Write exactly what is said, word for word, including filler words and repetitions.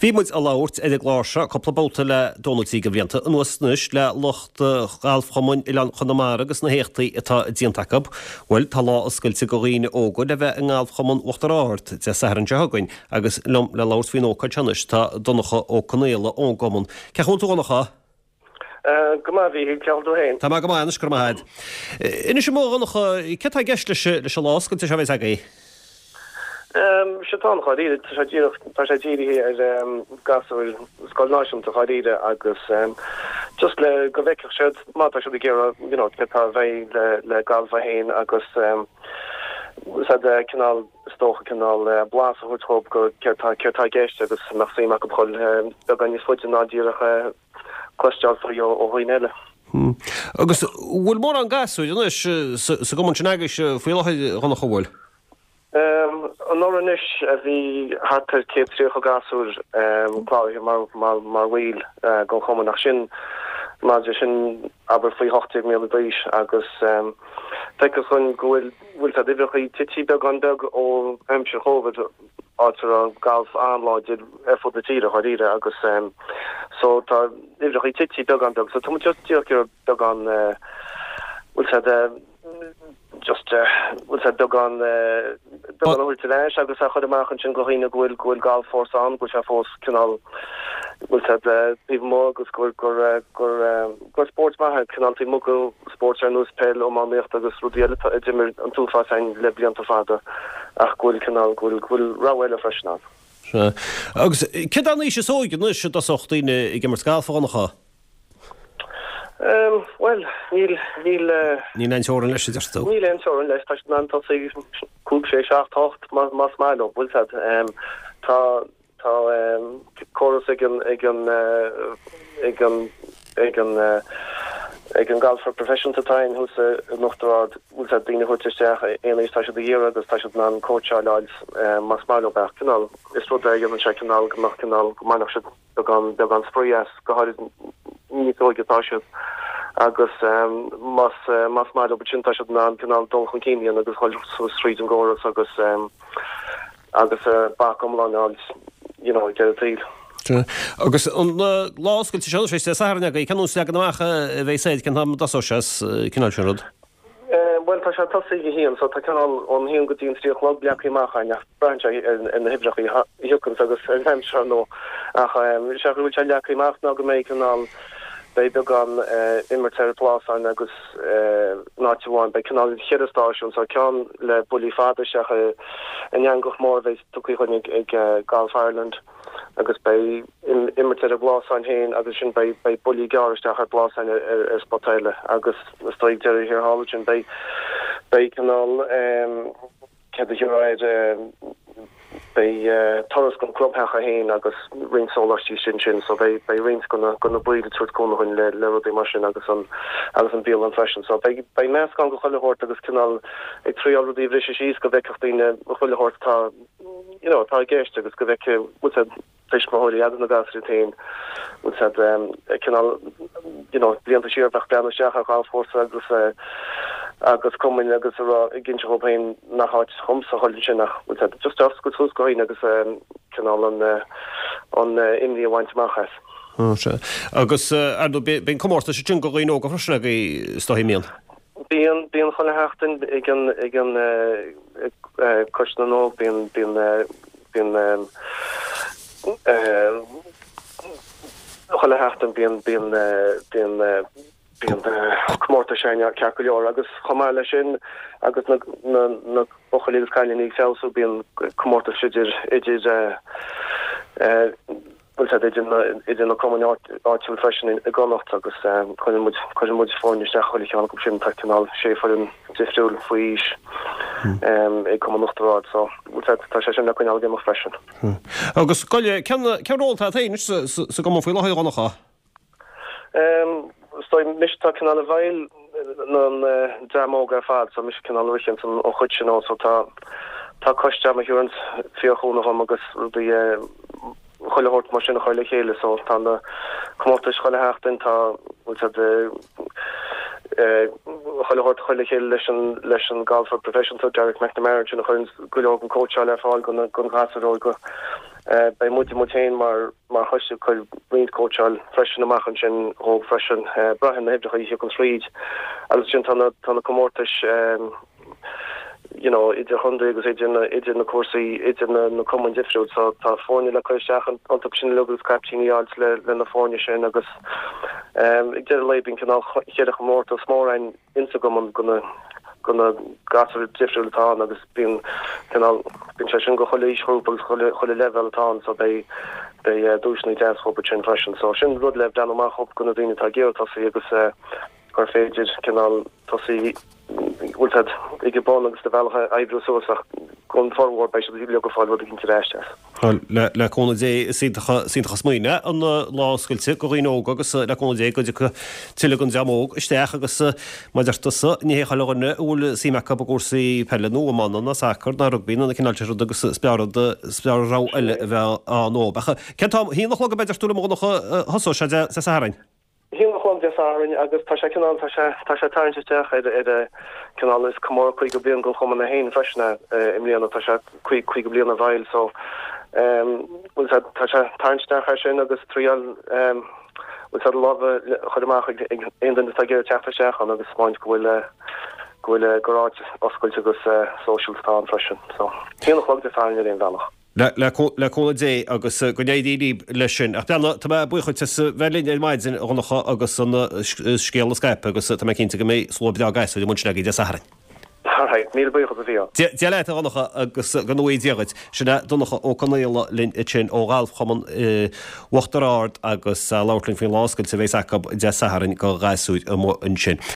Bímuid a láirt ag gláise coppla bóta le donútí go bhríanta an nuasnúis le locht gáilh chomuin i lean chunamara agus na héchtaí atá díontakab, bhfuil tá lá oscailte go riine óga le bheith an gáilh chomun uachtar áirt de saharan deagain agus lom le láirt faoin óca teannis tá donacha ó canéla ón gomun. Ceachún tú gonacha? Goma bhí cealú hain. Tá go mánas gur maid. Ina sé mó gonacha cetá gceist leis láscail te se bheith agaí? Um, Shatán chaíide tá sé ddíhí ar gasúil scoilnáisiom tá chaíide agus um, just le go bhheiceach siad má se de ggéire tá bheith le le galfa hain agus um, cinál stócha cinál blas a chuthób go ceirtá ceirtá géiste agus nach féach go chuil be gan níos fuide nádíirecha cloisteáil faí ó chuoineile. Agus bhfuil mór an gasúil sa go man sin agus faoileid chuna chomhfuil? Um, an oranis a bhí hartar céad tríocha gasúr chláir mar mar mar bhil go chuma nach sin maidir sin aber faoi hochtaigh mé bhís agus fe chun gohfuil bhfuil a dibrechaí tití beag an beag ó aimse chomhad átar an galh anláidir efo de tíre choíre agus so tá dibrechaí tití beag an beag so tá just tíochar beag an bhfuil just bhfuil sé beag an Ultileis agus a chud amachchan sin gohíine gohfuil gohfuil gáil fós an go se fós cinál bhfuil bhí mó agus gur gur gur gur sportmathe cináltaí mu go sport ar nús pell ó máíocht agus rudíile dimir an túfá sein le blianta fada ach gohfuil cinál gohfuil gohfuil ráhile freisinná. Agus cid an is sóige nu se sochtaíine i gimmar scáilfánacha? Um, well, níl níl Níl ein seoran leis idirstó. Níl ein seoran leis tá ná tá sé cúg sé seach tocht mas mas máilo bhfuil um, tá tá um, choras ag an ag an ag an ag an ag an gáil for profession tatain hús nachtarrád bhfuil sé daoine chuirteach éanaí tá sé de dhéara agus tá sé ná cóteáiláid mas máilo beach canál is rud ag an sé canál go nach canál go mainach se beag an beag an sprías go háid nítóigetá se agus um, mas uh, mas maid opportunity should nan canal dolchan Kenyan agus hol street and goras agus um, agus uh, back on long you know get a deal. Agus an láscail tí seo sé saharna go canú le anach bheith séid can ham das os cinál siúd. Well tá sé tosaí hían so tá canál an híon go dtíon tríoch log bleachí máchaine branch in na hibreachí hiúchan agus an heim se nó ach se bhúil se leachí máach ná go méid canál Bei beag an immertéir plásán agus náháin bei canál chéidirtáisiún so cean le bulí fáda seach an angoch mór bheith tuí chunig ag Gulf Ireland agus bei immertéir blásán héin agus sin bei bei bulí garisteach ar blásán ar spotéile agus stoig deir hir hálagin bei bei canál ceidir bei Torres gon clubhecha héin agus ring solartí sin sin so bei bei rings gona gona buide tuair gona chun le le rudí mar sin agus an agus an bíal an fashion so bei bei meas gan go chuile hort agus canál ag trí already bhrí síos go bheith daoine go chuile hort tá you know tá géiste agus go bheith bhil a feismóirí ad na gasritain bhil a canál you know blianta siarbach beanna seach a gáil fórsa agus agus cumin agus a gin opin nach háit chumsa choil sin nach just as go tús goin agus canál an an imlí bhaint machchas. Agus ben commórta sé tún go goin ó go frosna go stohííon. Bíon bíon chuna heachtain ag an ag an cosna nó bíon bíon bíon chuna heachtain bíon bíon bíon bíon cummórta séine cearcailleor agus chomá lei sin agus na na bochalígus caiilenig féú bíon cummórta siidir idir bhil idir na common áitiúil freisin i ganacht agus chuin chuin muid fórnisteach chuil cheanna go sin canál sé farin difriúil faois ag cum nachtarrád so tá sé sin chuin algéach freisin. Agus coile ceanróltá taine sa go faoil leith ganacha? Stoi mistá canál a bhail an deamóga fad so mis canál riint an ó chuid sin so tá tá coiste a hiúrant fiochúna agus rudí chuile hort mar sin chuile chéile so tá na cummórta chuile heachtain tá bhil chuile hort chuile chéile leis an leis an Gulf for Profession so Derek McNamara sin chuin goile an coach le fáil gon gon gasaró go bei multi motain mar mar hoiste chuil riad coachal freisin amachchan sin ó freisin brahin na hebrecha hi kon sríd agus sin tanna tanna commórtas you know idir hundred agus idir idir na cuasaí idir na na common difriúd so tá fórne le chuisteach an an sin lugul scrapting yards le le na fórne sin agus um ag deidir leibin canál chéadach mórta smór ein Instagram an gona gona gasar difriúd atá agus bín canál bin sin go choile ishrúpal choile choile level atá so bei bei dúsna dance hop sin fashion so sin rud le dan amach hop gona dine tá géo tá agus ar féidir canál tá últad ige bon agus de bhealcha eibbrú soach gon forward bei le go fáil ginn réiste. le le cóna dé síntacha smaoine an láscailte go rií óg agus le cóna dé go tuile gon deamóg isteach agus maidirtasa ní chaáne bhfuil símecha gúsaí peú ammanna na sacr na rugbín na cinálteú agus spearrá eile bheith an nóbecha. Cean hí nach go beidirtúla mónacha hosó se sa Saharáin. Hí chum de sáin agus tá sé canál tá sé tainteach idir canál is commór chuig go blion go chum na hain freisna imlíanana tá sé chuig chuig go blion a bhail so bhfuil tá sé tainteach sin agus tríal bhfuil sa lábh chuideach ag aon tá géir teachta seach an agus máint gohfuil gohfuil goráid oscailte agus social tá freisin so hí chum de sáin ar aon bhealach. le cóla dé agus go néidirlí lei sin. Ach tá buchaid bhelín é maidin runnacha agus san scéal Skype agus tá cinnta go mé slóbidá gaiú de muneí de Saharáin. Níl bucha a bhí. Dé leit runnacha agus gan nóídíagaid sinna donnacha ó canéile lin sin ó gáilh chaman uachtarrád agus láirlinn fin láscail sa bhééis de Saharáin go gaiúid an sin.